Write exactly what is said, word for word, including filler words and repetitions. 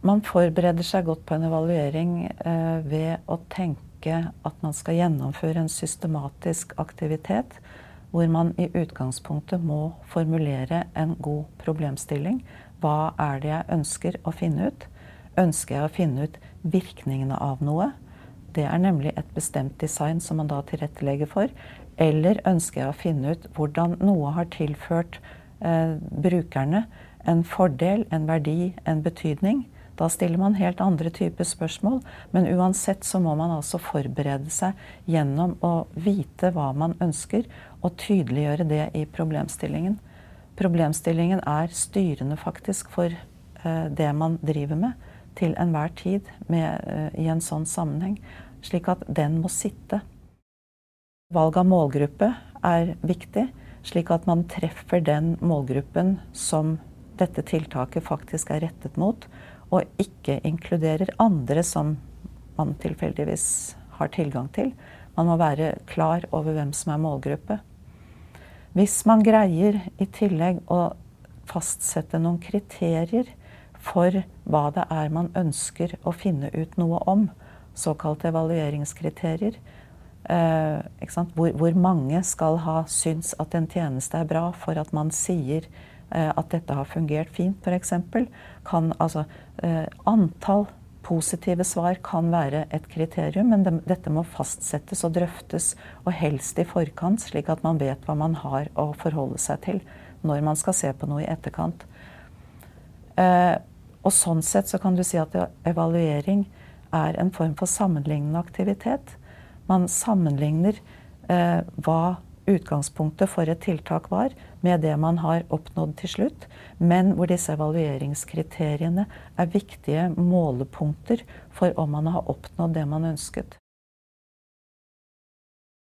Man forbereder seg godt på en evaluering eh, ved å tenke at man skal gjennomføre en systematisk aktivitet, hvor man i utgangspunktet må formulere en god problemstilling. Hva er det jeg ønsker å finne ut? Ønsker jeg å finne ut virkningene av noe? Det er nemlig et bestemt design som man da tilrettelegger for. Eller ønsker jeg å finne ut hvordan noe har tilført eh, brukerne en fordel, en verdi, en betydning? Da stiller man helt andre typer spørsmål, men uansett så må man altså forberede seg gjennom å vite hva man ønsker, og tydeliggjøre det i problemstillingen. Problemstillingen er styrende faktisk for eh, det man driver med til enhver tid med, eh, i en sånn sammenheng, slik at den må sitte. Valg av målgruppe er viktig, slik at man treffer den målgruppen som dette tiltaket faktisk er rettet mot, og ikke inkluderer andre som man tilfeldigvis har tilgang til. Man må være klar over hvem som er målgruppe. Hvis man greier i tillegg å fastsette noen kriterier for hva det er man ønsker å finne ut noe om, såkalte evalueringskriterier, eh, ikke sant? Hvor, hvor mange skal ha syns at en tjeneste er bra for at man sier at dette har fungert fint, for eksempel, kan, altså, eh, antall positive svar kan være et kriterium, men det, dette må fastsettes og drøftes, og helst i forkant, slik at man vet hva man har å forholde seg til når man skal se på noe i etterkant. Eh, og sånn sett så kan du si at evaluering er en form for sammenlignende aktivitet. Man sammenligner eh, hva utgangspunktet for et tiltak var, med det man har oppnådd til slutt, men hvor disse evalueringskriteriene er viktige målepunkter for om man har oppnådd det man ønsket.